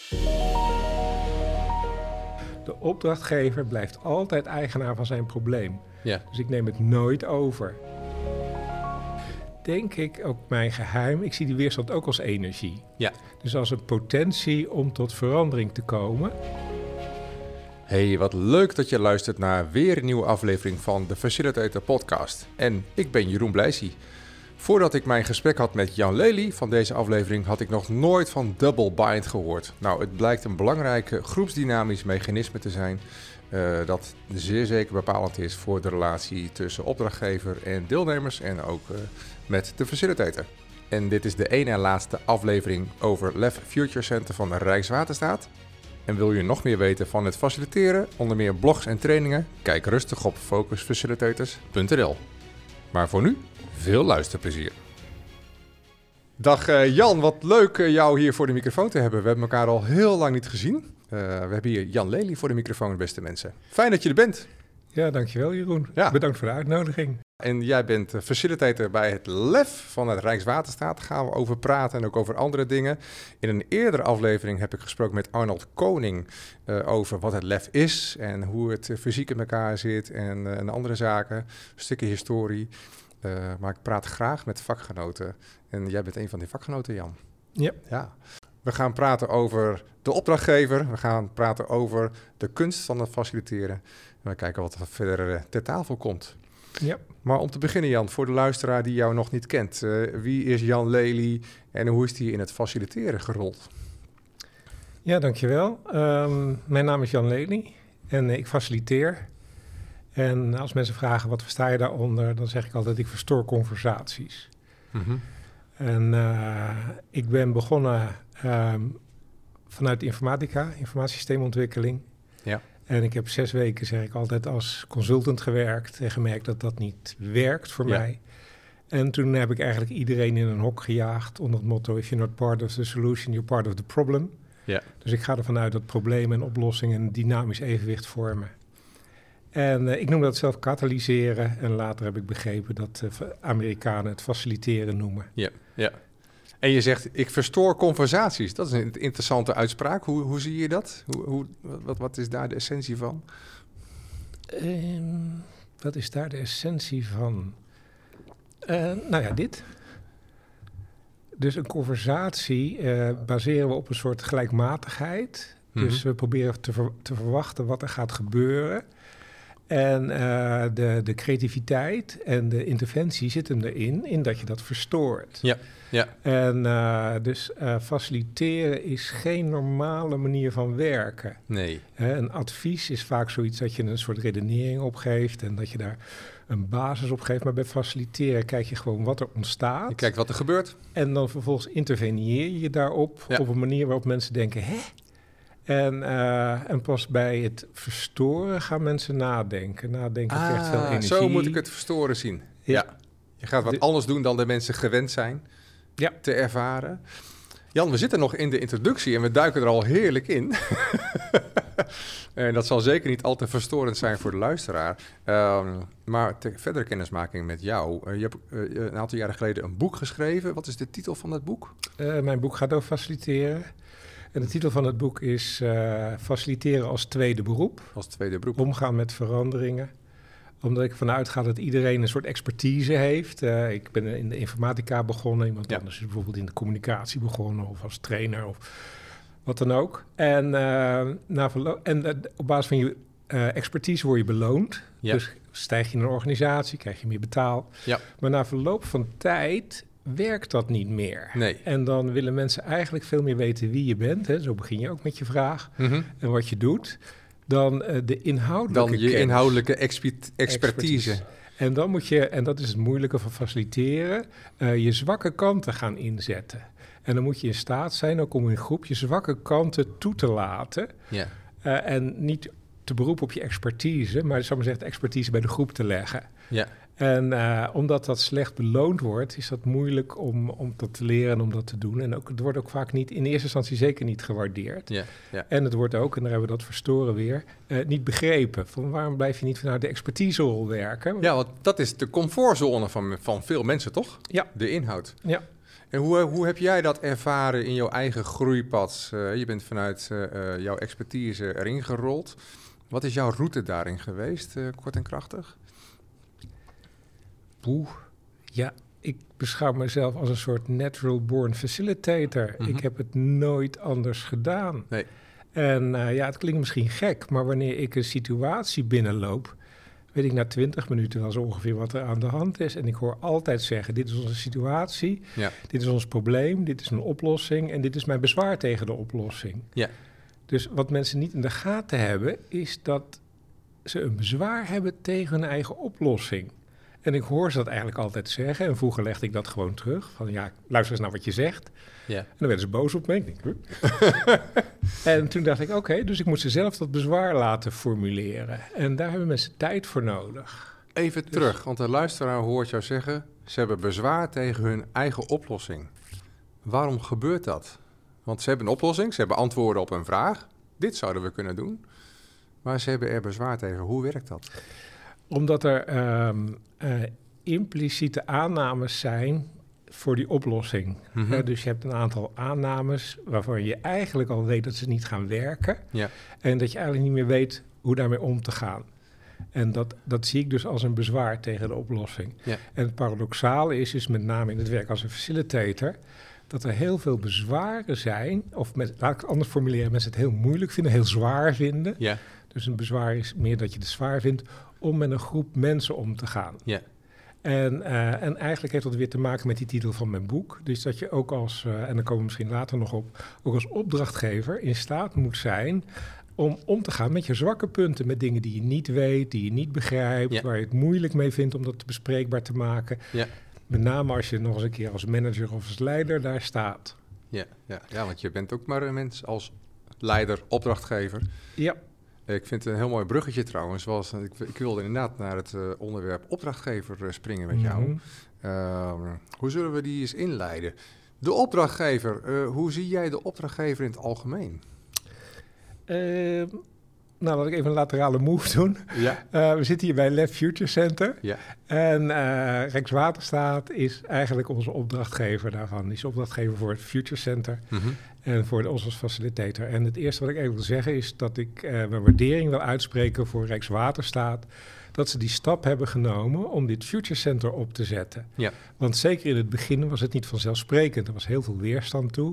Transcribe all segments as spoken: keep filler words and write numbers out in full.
De opdrachtgever blijft altijd eigenaar van zijn probleem. Ja. Dus ik neem het nooit over. Denk ik ook mijn geheim, ik zie die weerstand ook als energie. Ja. Dus als een potentie om tot verandering te komen. Hey, wat leuk dat je luistert naar weer een nieuwe aflevering van de Facilitator Podcast. En ik ben Jeroen Blijsie. Voordat ik mijn gesprek had met Jan Lely van deze aflevering, had ik nog nooit van double bind gehoord. Nou, het blijkt een belangrijke groepsdynamisch mechanisme te zijn, uh, dat zeer zeker bepalend is voor de relatie tussen opdrachtgever en deelnemers en ook uh, met de facilitator. En dit is de ene en laatste aflevering over L E F Future Center van Rijkswaterstaat. En wil je nog meer weten van het faciliteren, onder meer blogs en trainingen, kijk rustig op focus facilitators punt n l. Maar voor nu, veel luisterplezier. Dag uh, Jan, wat leuk uh, jou hier voor de microfoon te hebben. We hebben elkaar al heel lang niet gezien. Uh, we hebben hier Jan Lely voor de microfoon, beste mensen. Fijn dat je er bent. Ja, dankjewel Jeroen. Ja. Bedankt voor de uitnodiging. En jij bent uh, facilitator bij het L E F van het Rijkswaterstaat. Daar gaan we over praten en ook over andere dingen. In een eerdere aflevering heb ik gesproken met Arnold Koning uh, over wat het L E F is en hoe het uh, fysiek in elkaar zit en, uh, en andere zaken. Een stukje historie. Uh, maar ik praat graag met vakgenoten. En jij bent een van die vakgenoten, Jan. Ja. ja. We gaan praten over de opdrachtgever. We gaan praten over de kunst van het faciliteren. En we kijken wat er verder uh, ter tafel komt. Ja. Maar om te beginnen, Jan, voor de luisteraar die jou nog niet kent. Uh, wie is Jan Lely en hoe is die in het faciliteren gerold? Ja, dankjewel. Um, mijn naam is Jan Lely en ik faciliteer. En als mensen vragen wat versta je daaronder, dan zeg ik altijd ik verstoor conversaties. Mm-hmm. En uh, ik ben begonnen um, vanuit informatica, informatiesysteemontwikkeling. Ja. En ik heb zes weken, zeg ik altijd, als consultant gewerkt en gemerkt dat dat niet werkt voor ja. mij. En toen heb ik eigenlijk iedereen in een hok gejaagd onder het motto if you're not part of the solution, you're part of the problem. Ja. Dus ik ga ervan uit dat problemen en oplossingen een dynamisch evenwicht vormen. En uh, ik noem dat zelf katalyseren. En later heb ik begrepen dat uh, Amerikanen het faciliteren noemen. Ja, ja. En je zegt, ik verstoor conversaties. Dat is een interessante uitspraak. Hoe, hoe zie je dat? Hoe, hoe, wat, wat is daar de essentie van? Um, wat is daar de essentie van? Uh, nou ja, dit. Dus een conversatie uh, baseren we op een soort gelijkmatigheid. Mm-hmm. Dus we proberen te, ver, te verwachten wat er gaat gebeuren. En uh, de, de creativiteit en de interventie zitten erin, in dat je dat verstoort. Ja, ja. En uh, dus uh, faciliteren is geen normale manier van werken. Nee. Uh, een advies is vaak zoiets dat je een soort redenering opgeeft en dat je daar een basis op geeft. Maar bij faciliteren kijk je gewoon wat er ontstaat. Je kijkt wat er gebeurt. En dan vervolgens interveneer je daarop ja. op een manier waarop mensen denken, hè? En, uh, en pas bij het verstoren gaan mensen nadenken. Nadenken ah, vergt veel energie. Zo moet ik het verstoren zien. Ja. ja. Je gaat wat de, anders doen dan de mensen gewend zijn ja. te ervaren. Jan, we zitten nog in de introductie en we duiken er al heerlijk in. En dat zal zeker niet al te verstorend zijn voor de luisteraar. Um, maar ter verdere kennismaking met jou. Uh, je hebt uh, een aantal jaren geleden een boek geschreven. Wat is de titel van dat boek? Uh, mijn boek gaat over faciliteren. En de titel van het boek is uh, Faciliteren als tweede beroep. Als tweede beroep. Omgaan met veranderingen. Omdat ik ervan uitga dat iedereen een soort expertise heeft. Uh, ik ben in de informatica begonnen. Iemand ja. anders is bijvoorbeeld in de communicatie begonnen. Of als trainer of wat dan ook. En, uh, na verlo- en uh, op basis van je uh, expertise word je beloond. Ja. Dus stijg je in een organisatie, krijg je meer betaald. Ja. Maar na verloop van tijd werkt dat niet meer. Nee. En dan willen mensen eigenlijk veel meer weten wie je bent. Hè? Zo begin je ook met je vraag. Mm-hmm. En wat je doet. Dan uh, de inhoudelijke Dan je kennis. inhoudelijke exper- expertise. expertise. En dan moet je, en dat is het moeilijke van faciliteren, uh, je zwakke kanten gaan inzetten. En dan moet je in staat zijn, ook om in een groep, je zwakke kanten toe te laten. Ja. Uh, en niet te beroepen op je expertise, maar zou maar zeggen, expertise bij de groep te leggen. Ja. En uh, omdat dat slecht beloond wordt, is dat moeilijk om, om dat te leren en om dat te doen. En ook, het wordt ook vaak niet, in eerste instantie zeker niet gewaardeerd. Ja, ja. En het wordt ook, en daar hebben we dat verstoren weer, uh, niet begrepen. Van waarom blijf je niet vanuit de expertiserol werken? Ja, want dat is de comfortzone van, van veel mensen, toch? Ja. De inhoud. Ja. En hoe, hoe heb jij dat ervaren in jouw eigen groeipad? Uh, je bent vanuit uh, uh, jouw expertise erin gerold. Wat is jouw route daarin geweest, uh, kort en krachtig? Poeh, ja, ik beschouw mezelf als een soort natural born facilitator. Mm-hmm. Ik heb het nooit anders gedaan. Nee. En uh, ja, het klinkt misschien gek, maar wanneer ik een situatie binnenloop, weet ik na twintig minuten wel zo ongeveer wat er aan de hand is. En ik hoor altijd zeggen, dit is onze situatie, ja. dit is ons probleem, dit is een oplossing en dit is mijn bezwaar tegen de oplossing. Ja. Dus wat mensen niet in de gaten hebben, is dat ze een bezwaar hebben tegen hun eigen oplossing. En ik hoor ze dat eigenlijk altijd zeggen. En vroeger legde ik dat gewoon terug. Van ja, luister eens naar wat je zegt. Ja. En dan werden ze boos op me. Ik denk, en toen dacht ik, oké, okay, dus ik moet ze zelf dat bezwaar laten formuleren. En daar hebben mensen tijd voor nodig. Even dus terug, want de luisteraar hoort jou zeggen, ze hebben bezwaar tegen hun eigen oplossing. Waarom gebeurt dat? Want ze hebben een oplossing, ze hebben antwoorden op een vraag. Dit zouden we kunnen doen. Maar ze hebben er bezwaar tegen. Hoe werkt dat? Omdat er um, uh, impliciete aannames zijn voor die oplossing. Mm-hmm. Uh, dus je hebt een aantal aannames waarvan je eigenlijk al weet dat ze niet gaan werken. Ja. En dat je eigenlijk niet meer weet hoe daarmee om te gaan. En dat, dat zie ik dus als een bezwaar tegen de oplossing. Ja. En het paradoxale is, is met name in het werk als een facilitator, dat er heel veel bezwaren zijn, of met, laat ik het anders formuleren, mensen het heel moeilijk vinden, heel zwaar vinden. Ja. Dus een bezwaar is meer dat je het zwaar vindt om met een groep mensen om te gaan. Ja. En, uh, en eigenlijk heeft dat weer te maken met die titel van mijn boek. Dus dat je ook als, uh, en daar komen we misschien later nog op, ook als opdrachtgever in staat moet zijn om om te gaan met je zwakke punten, met dingen die je niet weet, die je niet begrijpt, ja. waar je het moeilijk mee vindt om dat bespreekbaar te maken. Ja. Met name als je nog eens een keer als manager of als leider daar staat. Ja, ja, ja, want je bent ook maar een mens als leider, opdrachtgever. Ja. Ik vind het een heel mooi bruggetje trouwens. Zoals, ik, ik wilde inderdaad naar het uh, onderwerp opdrachtgever uh, springen met jou. Mm-hmm. Uh, hoe zullen we die eens inleiden? De opdrachtgever, uh, hoe zie jij de opdrachtgever in het algemeen? Uh, nou, laat ik even een laterale move doen. Ja. Uh, we zitten hier bij Lef Future Center. Ja. En uh, Rijkswaterstaat is eigenlijk onze opdrachtgever daarvan. Die is opdrachtgever voor het Future Center. Mm-hmm. En voor de, ons als facilitator. En het eerste wat ik even wil zeggen is dat ik uh, mijn waardering wil uitspreken voor Rijkswaterstaat. Dat ze die stap hebben genomen om dit Future Center op te zetten. Ja. Want zeker in het begin was het niet vanzelfsprekend. Er was heel veel weerstand toe.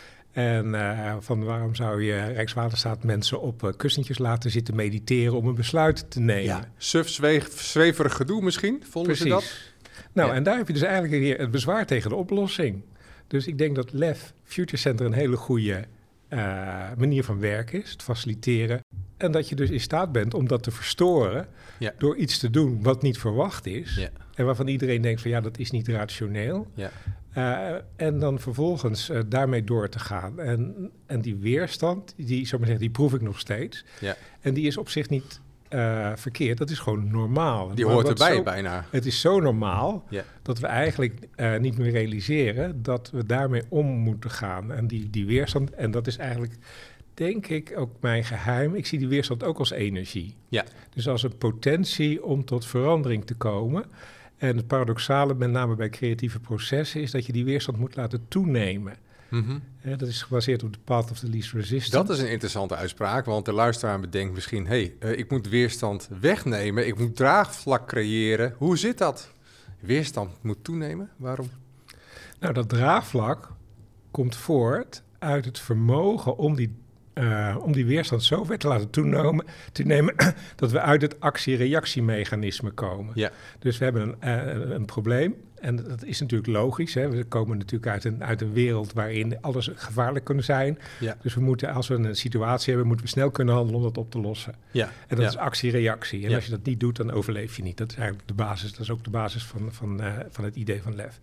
En uh, van waarom zou je Rijkswaterstaat mensen op uh, kussentjes laten zitten mediteren om een besluit te nemen? Ja. Suf, zweef, zweverig gedoe misschien, vonden Precies. ze dat? Nou, ja. en daar heb je dus eigenlijk weer het bezwaar tegen de oplossing. Dus ik denk dat Lef Future Center een hele goede uh, manier van werken is, het faciliteren. En dat je dus in staat bent om dat te verstoren ja. door iets te doen wat niet verwacht is. Ja. En waarvan iedereen denkt van ja, dat is niet rationeel. Ja. Uh, en dan vervolgens uh, daarmee door te gaan. En, en die weerstand, die, zou maar zeggen, die proef ik nog steeds. Ja. En die is op zich niet uh, verkeerd, dat is gewoon normaal. Die maar hoort erbij zo, bijna. Het is zo normaal ja. dat we eigenlijk uh, niet meer realiseren dat we daarmee om moeten gaan. En die, die weerstand, en dat is eigenlijk, denk ik, ook mijn geheim. Ik zie die weerstand ook als energie. Ja. Dus als een potentie om tot verandering te komen. En het paradoxale, met name bij creatieve processen, is dat je die weerstand moet laten toenemen. Mm-hmm. He, dat is gebaseerd op de path of the least resistance. Dat is een interessante uitspraak, want de luisteraar bedenkt misschien, hé, hey, uh, ik moet weerstand wegnemen, ik moet draagvlak creëren. Hoe zit dat? Weerstand moet toenemen, waarom? Nou, dat draagvlak komt voort uit het vermogen om die Uh, om die weerstand zo ver te laten toenemen, te nemen dat we uit het actie-reactiemechanisme komen. Ja. Dus we hebben een, uh, een probleem en dat is natuurlijk logisch. Hè? We komen natuurlijk uit een, uit een wereld waarin alles gevaarlijk kan zijn. Ja. Dus we moeten, als we een situatie hebben, moeten we snel kunnen handelen om dat op te lossen. Ja. En dat ja. is actie-reactie. En ja. als je dat niet doet, dan overleef je niet. Dat is eigenlijk de basis. Dat is ook de basis van, van, uh, van het idee van Lef.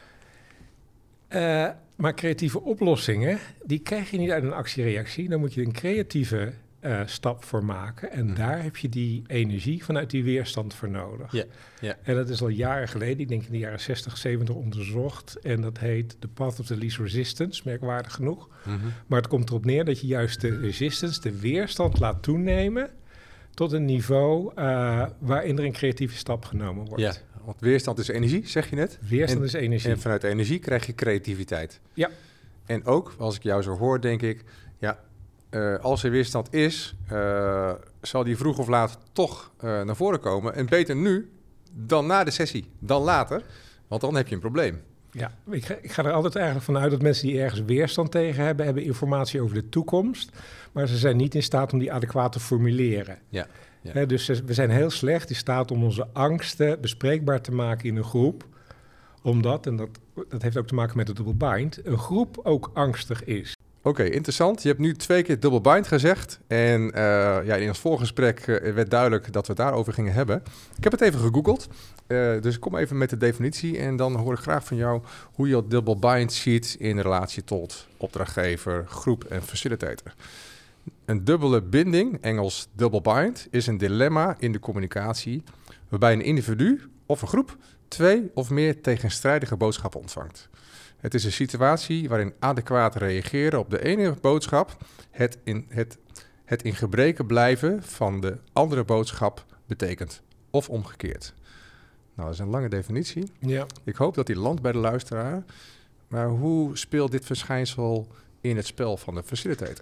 Uh, maar creatieve oplossingen, die krijg je niet uit een actie-reactie. Dan moet je een creatieve uh, stap voor maken. En mm. daar heb je die energie vanuit die weerstand voor nodig. Yeah, yeah. En dat is al jaren geleden, ik denk in de jaren zestig, zeventig onderzocht. En dat heet The Path of the Least Resistance, merkwaardig genoeg. Mm-hmm. Maar het komt erop neer dat je juist de resistance, de weerstand laat toenemen tot een niveau uh, waarin er een creatieve stap genomen wordt. Ja, Want weerstand is energie, zeg je net. Weerstand en, is energie. En vanuit energie krijg je creativiteit. Ja. En ook, als ik jou zo hoor, denk ik... ja, uh, als er weerstand is... Uh, zal die vroeg of laat toch uh, naar voren komen. En beter nu dan na de sessie, dan later. Want dan heb je een probleem. Ja, ik ga, ik ga er altijd eigenlijk vanuit dat mensen die ergens weerstand tegen hebben... hebben informatie over de toekomst... maar ze zijn niet in staat om die adequaat te formuleren. Ja. Ja. He, dus we zijn heel slecht in staat om onze angsten bespreekbaar te maken in een groep. Omdat, en dat, dat heeft ook te maken met de double bind, een groep ook angstig is. Oké, okay, interessant. Je hebt nu twee keer double bind gezegd. En uh, ja, in ons voorgesprek uh, werd duidelijk dat we het daarover gingen hebben. Ik heb het even gegoogeld. Uh, dus ik kom even met de definitie. En dan hoor ik graag van jou hoe je dat double bind ziet in relatie tot opdrachtgever, groep en facilitator. Een dubbele binding, Engels double bind, is een dilemma in de communicatie waarbij een individu of een groep twee of meer tegenstrijdige boodschappen ontvangt. Het is een situatie waarin adequaat reageren op de ene boodschap het in, het, het in gebreke blijven van de andere boodschap betekent, of omgekeerd. Nou, dat is een lange definitie. Ja. Ik hoop dat die landt bij de luisteraar. Maar hoe speelt dit verschijnsel in het spel van de facilitator?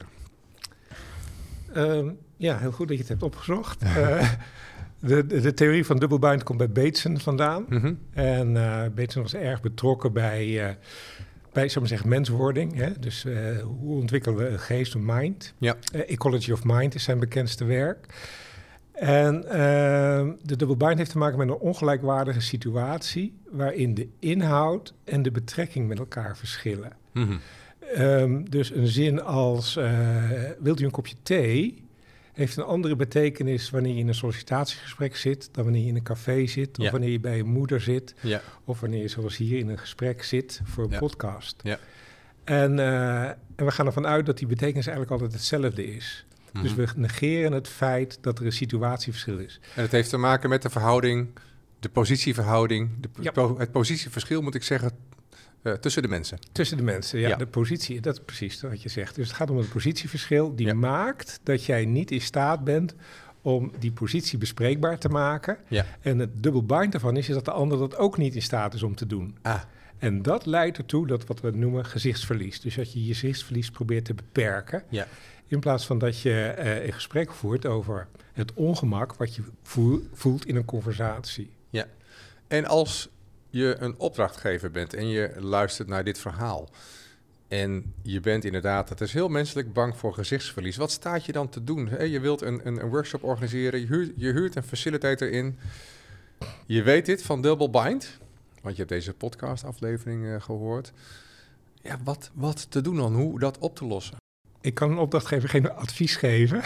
Uh, ja, heel goed dat je het hebt opgezocht. uh, de, de, de theorie van double bind komt bij Bateson vandaan. Mm-hmm. En uh, Bateson was erg betrokken bij, uh, bij zal maar zeggen, menswording. Hè? Dus uh, hoe ontwikkelen we een geest, een mind? Ja. Uh, Ecology of Mind is zijn bekendste werk. En uh, de double bind heeft te maken met een ongelijkwaardige situatie... waarin de inhoud en de betrekking met elkaar verschillen. Mm-hmm. Um, dus een zin als, uh, wilt u een kopje thee, heeft een andere betekenis wanneer je in een sollicitatiegesprek zit dan wanneer je in een café zit, of ja. wanneer je bij een moeder zit, ja. of wanneer je zoals hier in een gesprek zit voor een ja. podcast. Ja. En, uh, en we gaan ervan uit dat die betekenis eigenlijk altijd hetzelfde is. Mm-hmm. Dus we negeren het feit dat er een situatieverschil is. En het heeft te maken met de verhouding, de positieverhouding, de, ja. po- het positieverschil moet ik zeggen... Uh, tussen de mensen. Tussen de mensen, ja, ja. de positie, dat is precies wat je zegt. Dus het gaat om het positieverschil die ja. maakt dat jij niet in staat bent om die positie bespreekbaar te maken. Ja. En het double bind daarvan is, is dat de ander dat ook niet in staat is om te doen. Ah. En dat leidt ertoe dat wat we noemen gezichtsverlies. Dus dat je je gezichtsverlies probeert te beperken. Ja. In plaats van dat je uh, een gesprek voert over het ongemak wat je voel, voelt in een conversatie. Ja, en als je een opdrachtgever bent en je luistert naar dit verhaal en je bent inderdaad, het is heel menselijk, bang voor gezichtsverlies. Wat staat je dan te doen? He, je wilt een, een, een workshop organiseren, je huurt, je huurt een facilitator in. Je weet dit van double bind, want je hebt deze podcastaflevering uh, gehoord. Ja, wat, wat te doen dan? Hoe dat op te lossen? Ik kan een opdrachtgever geen advies geven.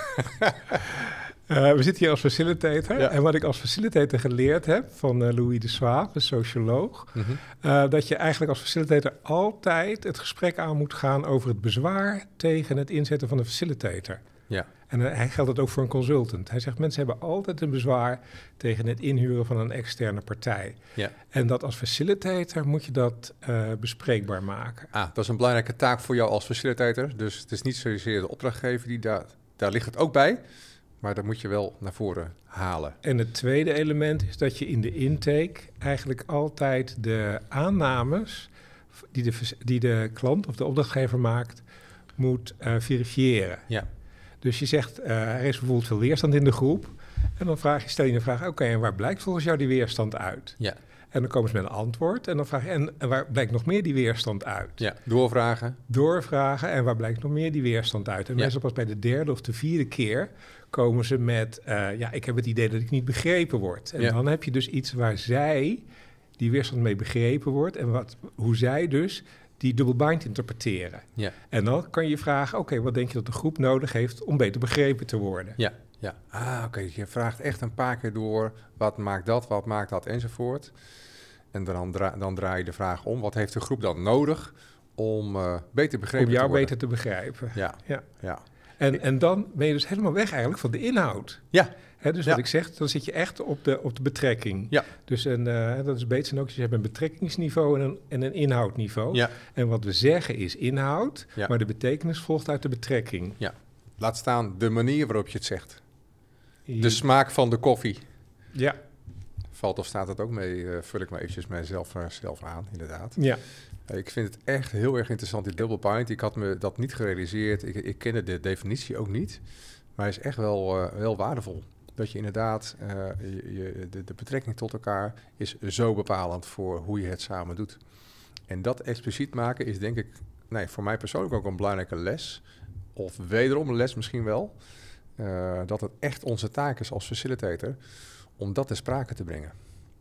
Uh, we zitten hier als facilitator. Ja. En wat ik als facilitator geleerd heb van uh, Louis de Swaap, een socioloog... Mm-hmm. Uh, dat je eigenlijk als facilitator altijd het gesprek aan moet gaan over het bezwaar tegen het inzetten van een facilitator. Ja. En uh, hij geldt dat ook voor een consultant. Hij zegt, mensen hebben altijd een bezwaar tegen het inhuren van een externe partij. Ja. En dat als facilitator moet je dat uh, bespreekbaar maken. Ah, dat is een belangrijke taak voor jou als facilitator. Dus het is niet zozeer de opdrachtgever, die daar, daar ligt het ook bij... Maar dat moet je wel naar voren halen. En het tweede element is dat je in de intake eigenlijk altijd de aannames die de, die de klant of de opdrachtgever maakt, moet uh, verifiëren. Ja. Dus je zegt, uh, er is bijvoorbeeld veel weerstand in de groep. En dan vraag je, stel je de vraag, oké, okay, en waar blijkt volgens jou die weerstand uit? Ja. En dan komen ze met een antwoord. En dan vraag je, en, en waar blijkt nog meer die weerstand uit? Ja, doorvragen. Doorvragen, en waar blijkt nog meer die weerstand uit? En ja. meestal pas bij de derde of de vierde keer komen ze met, uh, ja, ik heb het idee dat ik niet begrepen word. En ja. dan heb je dus iets waar zij, die weerstand mee begrepen wordt... en wat, hoe zij dus die double bind interpreteren. Ja. En dan kan je vragen, oké, okay, wat denk je dat de groep nodig heeft om beter begrepen te worden? Ja, ja. Ah, oké, okay. Je vraagt echt een paar keer door, wat maakt dat, wat maakt dat, enzovoort. En dan, dra- dan draai je de vraag om, wat heeft de groep dan nodig om uh, beter begrepen te worden? Om jou beter te begrijpen. Ja, ja. ja. En, en dan ben je dus helemaal weg eigenlijk van de inhoud. Ja. He, dus ja. wat ik zeg, dan zit je echt op de, op de betrekking. Ja. Dus en, uh, dat is beter ook, dus je hebt een betrekkingsniveau en een, en een inhoudniveau. Ja. En wat we zeggen is inhoud, ja. maar de betekenis volgt uit de betrekking. Ja. Laat staan de manier waarop je het zegt. De smaak van de koffie. Ja. valt of staat het ook mee, uh, vul ik maar eventjes mijzelf uh, zelf aan, inderdaad. Ja. Uh, ik vind het echt heel erg interessant, die double bind. Ik had me dat niet gerealiseerd. Ik, ik kende de definitie ook niet. Maar hij is echt wel, uh, wel waardevol. Dat je inderdaad, uh, je, je, de, de betrekking tot elkaar is zo bepalend voor hoe je het samen doet. En dat expliciet maken is denk ik, nee, voor mij persoonlijk ook een belangrijke les. Of wederom een les misschien wel. Uh, dat het echt onze taak is als facilitator om dat ter sprake te brengen.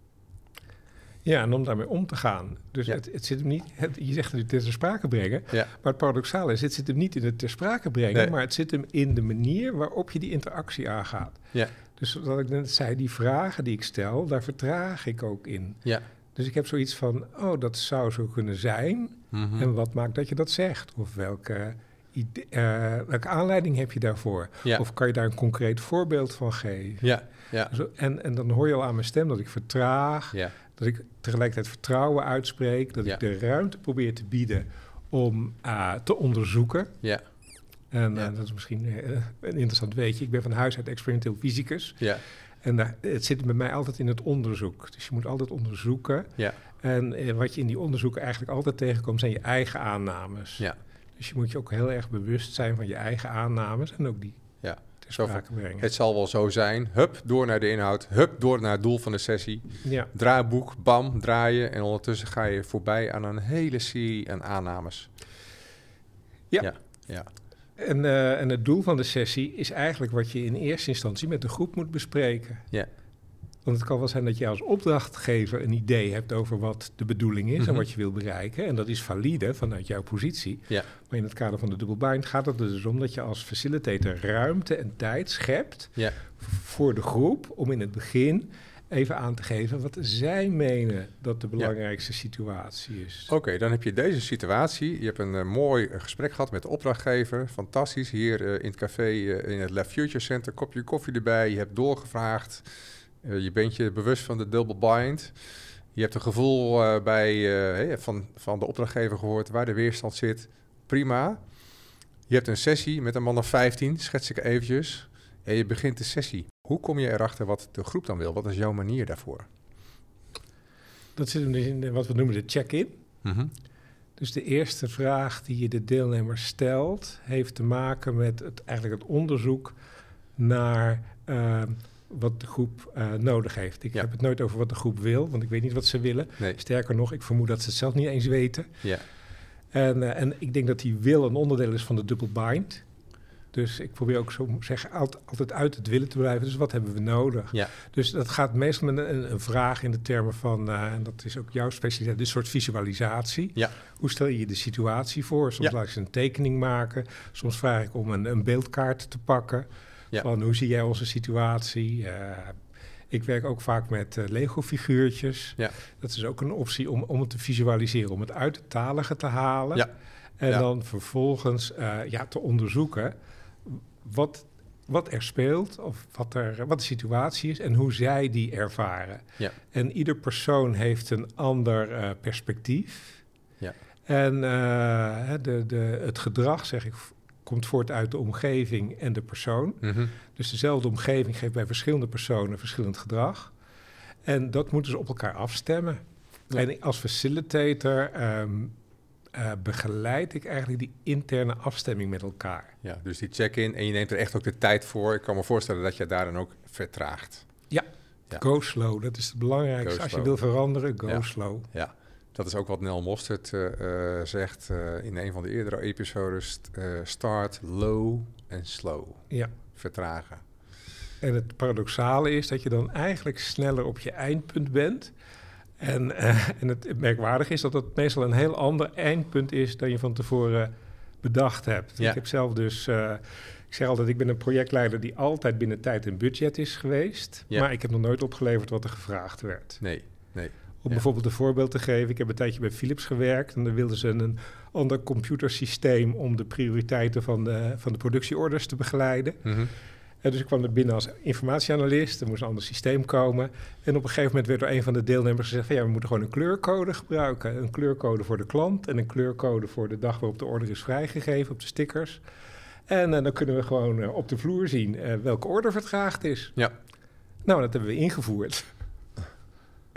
Ja, en om daarmee om te gaan. Dus ja. het, het zit hem niet, het, je zegt dat het ter sprake brengen, ja. maar het paradoxale is, het zit hem niet in het ter sprake brengen, nee. maar het zit hem in de manier waarop je die interactie aangaat. Ja. Dus zoals ik net zei, die vragen die ik stel, daar vertraag ik ook in. Ja. Dus ik heb zoiets van, oh, dat zou zo kunnen zijn. Mm-hmm. En wat maakt dat je dat zegt? Of welke, idee, uh, welke aanleiding heb je daarvoor? Ja. Of kan je daar een concreet voorbeeld van geven? Ja. Ja. Dus, en, en dan hoor je al aan mijn stem dat ik vertraag. Ja. Dat ik tegelijkertijd vertrouwen uitspreek. Dat ja. ik de ruimte probeer te bieden om uh, te onderzoeken. Ja. En ja. uh, dat is misschien uh, een interessant weetje. Ik ben van huis uit experimenteel fysicus. Ja. En daar, het zit bij mij altijd in het onderzoek. Dus je moet altijd onderzoeken. Ja. En uh, wat je in die onderzoeken eigenlijk altijd tegenkomt, zijn je eigen aannames. Ja. Dus je moet je ook heel erg bewust zijn van je eigen aannames en ook die ja. ter sprake brengen. Het zal wel zo zijn. Hup, door naar de inhoud. Hup, door naar het doel van de sessie. Ja. Draaiboek, bam, draaien. En ondertussen ga je voorbij aan een hele serie aan aannames. Ja. Ja. ja. En, uh, en het doel van de sessie is eigenlijk wat je in eerste instantie met de groep moet bespreken. Ja. Want het kan wel zijn dat je als opdrachtgever een idee hebt over wat de bedoeling is mm-hmm. en wat je wil bereiken. En dat is valide vanuit jouw positie. Ja. Maar in het kader van de double bind gaat het er dus om dat je als facilitator ruimte en tijd schept ja. voor de groep om in het begin even aan te geven wat zij menen dat de belangrijkste ja. situatie is. Oké, okay, dan heb je deze situatie. Je hebt een uh, mooi uh, gesprek gehad met de opdrachtgever. Fantastisch, hier uh, in het café uh, in het Lab Future Center. Kopje koffie erbij, je hebt doorgevraagd. Uh, je bent je bewust van de double bind. Je hebt een gevoel uh, bij, uh, hey, van, van de opdrachtgever gehoord waar de weerstand zit. Prima. Je hebt een sessie met een man of vijftien, schets ik eventjes. En je begint de sessie. Hoe kom je erachter wat de groep dan wil? Wat is jouw manier daarvoor? Dat zit in wat we noemen de check-in. Mm-hmm. Dus de eerste vraag die je de deelnemer stelt, heeft te maken met het, eigenlijk het onderzoek naar uh, wat de groep uh, nodig heeft. Ik ja. heb het nooit over wat de groep wil, want ik weet niet wat ze willen. Nee. Sterker nog, ik vermoed dat ze het zelf niet eens weten. Ja. En, uh, en ik denk dat die wil een onderdeel is van de double bind. Dus ik probeer ook zo zeggen altijd uit het willen te blijven. Dus wat hebben we nodig? Ja. Dus dat gaat meestal met een, een vraag in de termen van, uh, en dat is ook jouw specialiteit, dit soort visualisatie. Ja. Hoe stel je je de situatie voor? Soms ja. laat ik ze een tekening maken. Soms vraag ik om een, een beeldkaart te pakken. Ja. Van hoe zie jij onze situatie? Uh, ik werk ook vaak met uh, Lego-figuurtjes. Ja. Dat is ook een optie om, om het te visualiseren, om het uit het talige te halen. Ja. En ja. dan vervolgens uh, ja, te onderzoeken wat, wat er speelt, of wat, er, wat de situatie is en hoe zij die ervaren. Ja. En ieder persoon heeft een ander uh, perspectief. Ja. En uh, de, de, het gedrag, zeg ik, komt voort uit de omgeving en de persoon. Mm-hmm. Dus dezelfde omgeving geeft bij verschillende personen verschillend gedrag. En dat moeten ze op elkaar afstemmen. Ja. En als facilitator Um, Uh, begeleid ik eigenlijk die interne afstemming met elkaar. Ja, dus die check-in en je neemt er echt ook de tijd voor. Ik kan me voorstellen dat je daar dan ook vertraagt. Ja, ja. Go slow, dat is het belangrijkste. Go Als slow. Je wil veranderen, go ja. slow. Ja, dat is ook wat Nel Mostert uh, uh, zegt uh, in een van de eerdere episodes. Uh, start low en slow. Ja. Vertragen. En het paradoxale is dat je dan eigenlijk sneller op je eindpunt bent. En, uh, en het merkwaardige is dat het meestal een heel ander eindpunt is dan je van tevoren bedacht hebt. Ja. Ik heb zelf dus, uh, ik zeg altijd, ik ben een projectleider die altijd binnen tijd en budget is geweest. Ja. Maar ik heb nog nooit opgeleverd wat er gevraagd werd. Nee, nee. Om ja. bijvoorbeeld een voorbeeld te geven. Ik heb een tijdje bij Philips gewerkt en dan wilden ze een ander computersysteem om de prioriteiten van de, van de productieorders te begeleiden. Mm-hmm. En dus ik kwam er binnen als informatieanalist, er moest een ander systeem komen. En op een gegeven moment werd door een van de deelnemers gezegd van ja, we moeten gewoon een kleurcode gebruiken. Een kleurcode voor de klant en een kleurcode voor de dag waarop de order is vrijgegeven op de stickers. En uh, dan kunnen we gewoon uh, op de vloer zien uh, welke order vertraagd is. Ja. Nou, dat hebben we ingevoerd.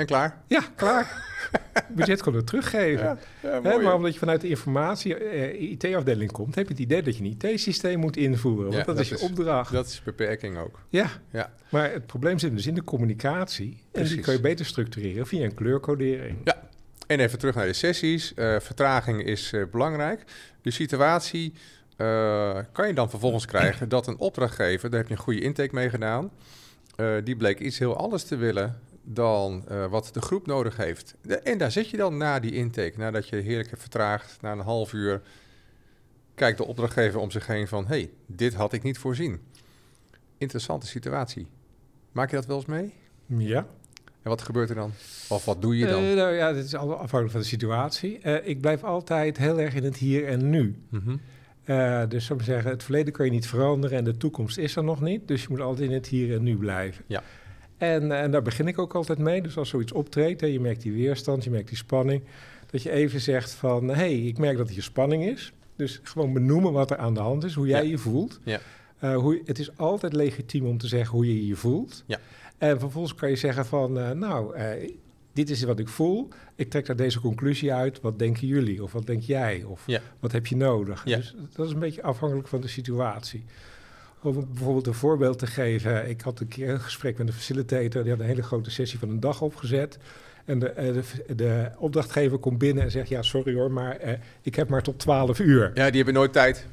En klaar? Ja, klaar. Budget kon het teruggeven. Ja, ja, Hè, mooi, maar omdat je vanuit de informatie, uh, I T-afdeling komt, heb je het idee dat je een I T-systeem moet invoeren. Want ja, dat, dat is je is, opdracht. Dat is beperking ook. Ja. ja, maar het probleem zit dus in de communicatie. Precies. En die kan je beter structureren via een kleurcodering. Ja, en even terug naar de sessies. Uh, vertraging is uh, belangrijk. De situatie uh, kan je dan vervolgens krijgen dat een opdrachtgever, daar heb je een goede intake mee gedaan, uh, die bleek iets heel anders te willen dan uh, wat de groep nodig heeft. De, en daar zit je dan na die intake, nadat je heerlijk hebt vertraagd, na een half uur, kijkt de opdrachtgever om zich heen van, hé, hey, dit had ik niet voorzien. Interessante situatie. Maak je dat wel eens mee? Ja. En wat gebeurt er dan? Of wat doe je dan? Uh, nou ja, dit is allemaal afhankelijk van de situatie. Uh, ik blijf altijd heel erg in het hier en nu. Mm-hmm. Uh, dus zou ik zeggen, het verleden kan je niet veranderen en de toekomst is er nog niet. Dus je moet altijd in het hier en nu blijven. Ja. En, en daar begin ik ook altijd mee. Dus als zoiets optreedt, hè, je merkt die weerstand, je merkt die spanning, dat je even zegt van, hé, hey, ik merk dat hier spanning is. Dus gewoon benoemen wat er aan de hand is, hoe jij ja. je voelt. Ja. Uh, hoe, het is altijd legitiem om te zeggen hoe je je voelt. Ja. En vervolgens kan je zeggen van, uh, nou, uh, dit is wat ik voel. Ik trek daar deze conclusie uit. Wat denken jullie? Of wat denk jij? Of ja. wat heb je nodig? Ja. Dus dat is een beetje afhankelijk van de situatie. Om bijvoorbeeld een voorbeeld te geven. Ik had een keer een gesprek met een facilitator. Die had een hele grote sessie van een dag opgezet. En de, de, de opdrachtgever komt binnen en zegt, ja, sorry hoor, maar uh, ik heb maar tot twaalf uur. Ja, die hebben nooit tijd.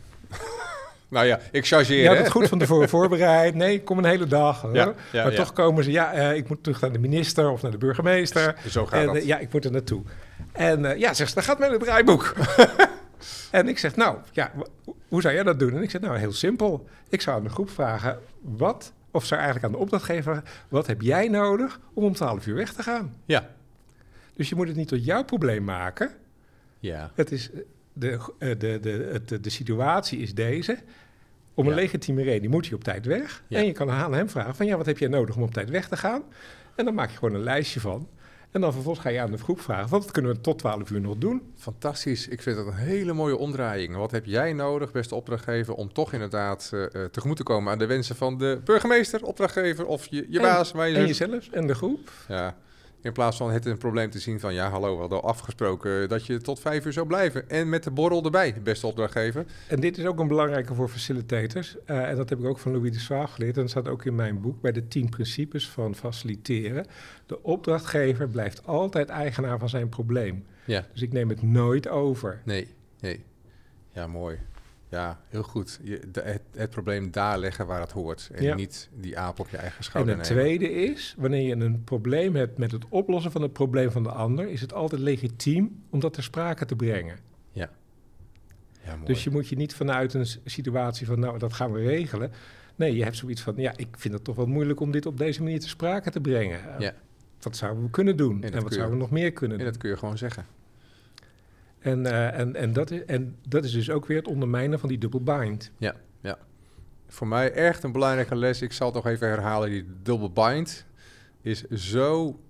Nou ja, ik chargeer. Je had het goed van tevoren voorbereid. Nee, ik kom een hele dag. Ja, ja, maar ja. toch komen ze, ja, uh, ik moet terug naar de minister of naar de burgemeester. Zo gaat en, dat. Uh, ja, ik moet er naartoe. En uh, ja, zegt ze, dat gaat met het draaiboek. En ik zeg, nou, ja, w- hoe zou jij dat doen? En ik zeg, nou, heel simpel. Ik zou aan de groep vragen, wat, of zou eigenlijk aan de opdrachtgever vragen, wat heb jij nodig om om twaalf uur weg te gaan? Ja. Dus je moet het niet tot jouw probleem maken. Ja. Het is, de, de, de, de, de, de situatie is deze. Om een ja. legitieme reden moet je op tijd weg. Ja. En je kan aan hem vragen van, ja, wat heb jij nodig om op tijd weg te gaan? En dan maak je gewoon een lijstje van. En dan vervolgens ga je aan de groep vragen, wat kunnen we tot twaalf uur nog doen? Fantastisch. Ik vind dat een hele mooie omdraaiing. Wat heb jij nodig, beste opdrachtgever, om toch inderdaad uh, tegemoet te komen aan de wensen van de burgemeester, opdrachtgever of je, je en, baas? Maar je en jezelf en de groep. Ja, in plaats van het een probleem te zien van, ja, hallo, we hadden al afgesproken dat je tot vijf uur zou blijven. En met de borrel erbij, beste opdrachtgever. En dit is ook een belangrijke voor facilitators. Uh, en dat heb ik ook van Louis de Swaaf geleerd. En dat staat ook in mijn boek bij de tien principes van faciliteren. De opdrachtgever blijft altijd eigenaar van zijn probleem. Ja. Dus ik neem het nooit over. Nee, nee. Ja, mooi. Ja, heel goed. Je, de, het, het probleem daar leggen waar het hoort. En ja. niet die aap op je eigen schouder nemen. En het nemen. tweede is, wanneer je een probleem hebt met het oplossen van het probleem van de ander, is het altijd legitiem om dat ter sprake te brengen. Ja. Ja, mooi. Dus je moet je niet vanuit een situatie van, nou, dat gaan we regelen. Nee, je hebt zoiets van, ja, ik vind het toch wel moeilijk om dit op deze manier ter sprake te brengen. Ja. Wat zouden we kunnen doen? En, en wat zouden we nog meer kunnen en doen? En dat kun je gewoon zeggen. En, uh, en, en, dat is, en dat is dus ook weer het ondermijnen van die double bind. Ja, ja. Voor mij echt een belangrijke les. Ik zal het nog even herhalen. Die double bind is zo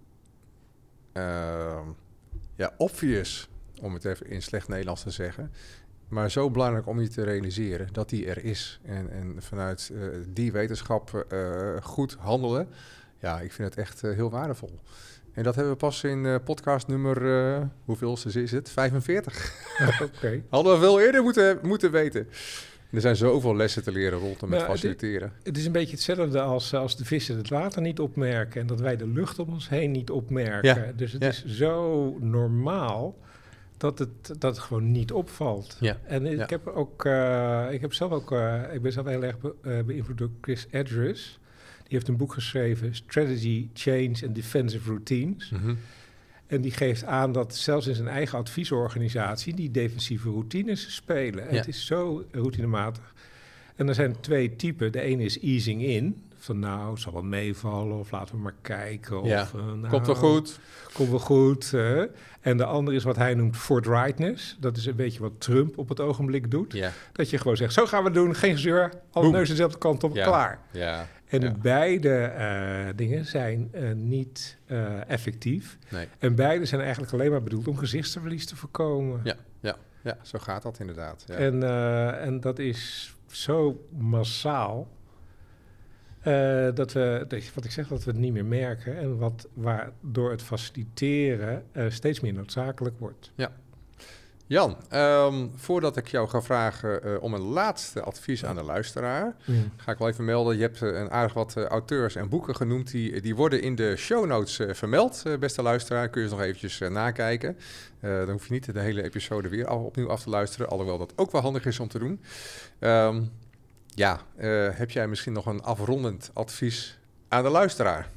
uh, ja, obvious, om het even in slecht Nederlands te zeggen. Maar zo belangrijk om je te realiseren dat die er is. En, en vanuit uh, die wetenschap uh, goed handelen. Ja, ik vind het echt uh, heel waardevol. En dat hebben we pas in uh, podcast nummer, uh, hoeveelste is het? vijfenveertig. Okay. Hadden we veel eerder moeten, moeten weten. En er zijn zoveel lessen te leren rondom het faciliteren. Het, het is een beetje hetzelfde als, als de vissen het water niet opmerken en dat wij de lucht om ons heen niet opmerken. Ja. Dus het ja. is zo normaal dat het, dat het gewoon niet opvalt. Ja. En ik, ja. heb ook, uh, ik heb zelf ook, uh, ik ben zelf heel erg be, uh, beïnvloed door Chris Edris. Die heeft een boek geschreven, Strategy, Change and Defensive Routines. Mm-hmm. En die geeft aan dat zelfs in zijn eigen adviesorganisatie die defensieve routines spelen. Ja. Het is zo routinematig. En er zijn twee typen. De ene is easing in. Van nou, het zal wel meevallen of laten we maar kijken. Ja. Of, uh, nou, komt wel goed. Komt wel goed. Uh. En de andere is wat hij noemt forthrightness. Dat is een beetje wat Trump op het ogenblik doet. Ja. Dat je gewoon zegt, zo gaan we doen, geen gezeur. Alle neuzen dezelfde kant op, ja. klaar. Ja. En ja. beide uh, dingen zijn uh, niet uh, effectief. Nee. En beide zijn eigenlijk alleen maar bedoeld om gezichtsverlies te voorkomen. Ja, ja, ja, zo gaat dat inderdaad. Ja. En, uh, en dat is zo massaal. Uh, dat we, dat, wat ik zeg, dat we het niet meer merken en wat waardoor het faciliteren uh, steeds meer noodzakelijk wordt. Ja. Jan, um, voordat ik jou ga vragen uh, om een laatste advies aan de luisteraar, mm. ga ik wel even melden. Je hebt uh, een aardig wat uh, auteurs en boeken genoemd. Die, die worden in de show notes uh, vermeld, uh, beste luisteraar. Kun je ze nog eventjes uh, nakijken. Uh, dan hoef je niet de hele episode weer af, opnieuw af te luisteren. Alhoewel dat ook wel handig is om te doen. Um, ja, uh, heb jij misschien nog een afrondend advies aan de luisteraar?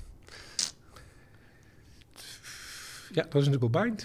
Ja, dat is een double bind.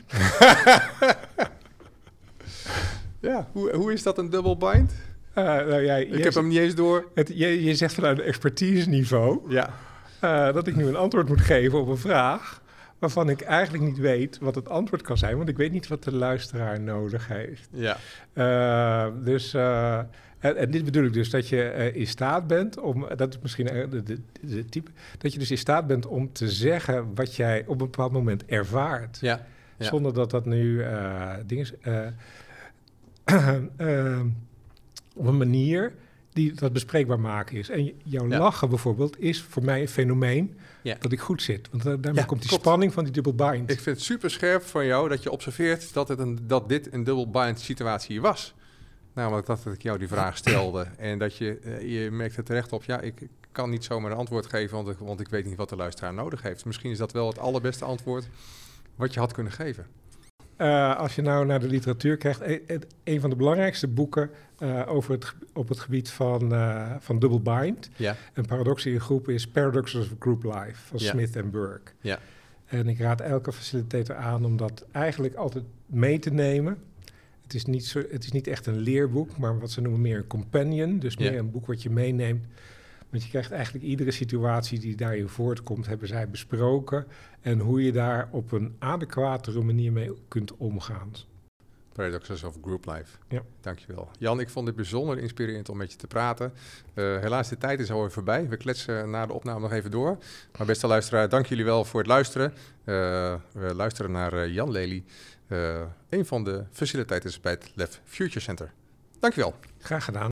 Ja, hoe, hoe is dat een double bind? Uh, nou ja, ik heb zegt, hem niet eens door. Het, je, je zegt vanuit een expertise niveau ja. uh, dat ik nu een antwoord moet geven op een vraag waarvan ik eigenlijk niet weet wat het antwoord kan zijn, want ik weet niet wat de luisteraar nodig heeft. Ja. Uh, dus, uh, en, en dit bedoel ik dus, dat je uh, in staat bent om, dat is misschien uh, de, de, de type, dat je dus in staat bent om te zeggen wat jij op een bepaald moment ervaart. Ja. Ja. Zonder dat dat nu uh, dingen... Uh, Uh, uh, op een manier die dat bespreekbaar maken is. En jouw ja. lachen bijvoorbeeld is voor mij een fenomeen ja. dat ik goed zit. Want uh, daarmee ja, komt die klopt. spanning van die double bind. Ik vind het super scherp van jou dat je observeert dat, het een, dat dit een double bind situatie was. Namelijk dat ik jou die vraag stelde en dat je, uh, je merkte terecht op, ja, ik kan niet zomaar een antwoord geven, want ik, want ik weet niet wat de luisteraar nodig heeft. Misschien is dat wel het allerbeste antwoord wat je had kunnen geven. Uh, als je nou naar de literatuur kijkt, een, een van de belangrijkste boeken uh, over het, op het gebied van, uh, van double bind, ja. een paradox in een groep, is Paradoxes of Group Life van ja. Smith en Burke. Ja. En ik raad elke facilitator aan om dat eigenlijk altijd mee te nemen. Het is niet, zo, het is niet echt een leerboek, maar wat ze noemen meer een companion, dus meer ja. een boek wat je meeneemt. Want je krijgt eigenlijk iedere situatie die daarin voortkomt, hebben zij besproken. En hoe je daar op een adequatere manier mee kunt omgaan. Paradoxes of Group Life. Ja. Dankjewel. Jan, ik vond het bijzonder inspirerend om met je te praten. Uh, helaas, de tijd is alweer voorbij. We kletsen na de opname nog even door. Maar beste luisteraar, dank jullie wel voor het luisteren. Uh, we luisteren naar uh, Jan Lely, uh, een van de facilitators bij het Lef Future Center. Dankjewel. Graag gedaan.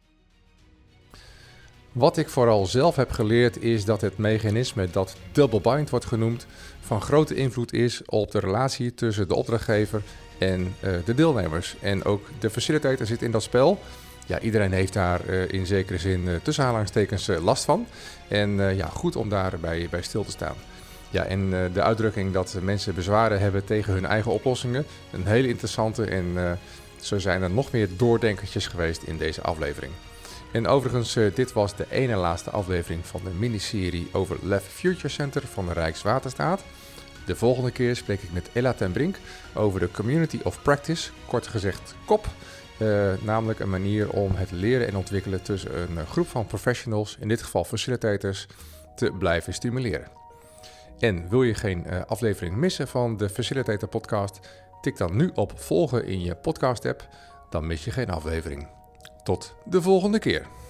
Wat ik vooral zelf heb geleerd is dat het mechanisme dat double bind wordt genoemd van grote invloed is op de relatie tussen de opdrachtgever en uh, de deelnemers. En ook de facilitator zit in dat spel. Ja, iedereen heeft daar uh, in zekere zin uh, tussen aanhalingstekens uh, last van. En uh, ja, goed om daarbij bij stil te staan. Ja, en uh, de uitdrukking dat mensen bezwaren hebben tegen hun eigen oplossingen. Een hele interessante en uh, zo zijn er nog meer doordenkertjes geweest in deze aflevering. En overigens, uh, dit was de ene laatste aflevering van de miniserie over Lef Future Center van de Rijkswaterstaat. De volgende keer spreek ik met Ella ten Brink over de Community of Practice, kort gezegd C O P. Uh, namelijk een manier om het leren en ontwikkelen tussen een uh, groep van professionals, in dit geval facilitators, te blijven stimuleren. En wil je geen uh, aflevering missen van de Facilitator podcast, tik dan nu op volgen in je podcast app, dan mis je geen aflevering. Tot de volgende keer.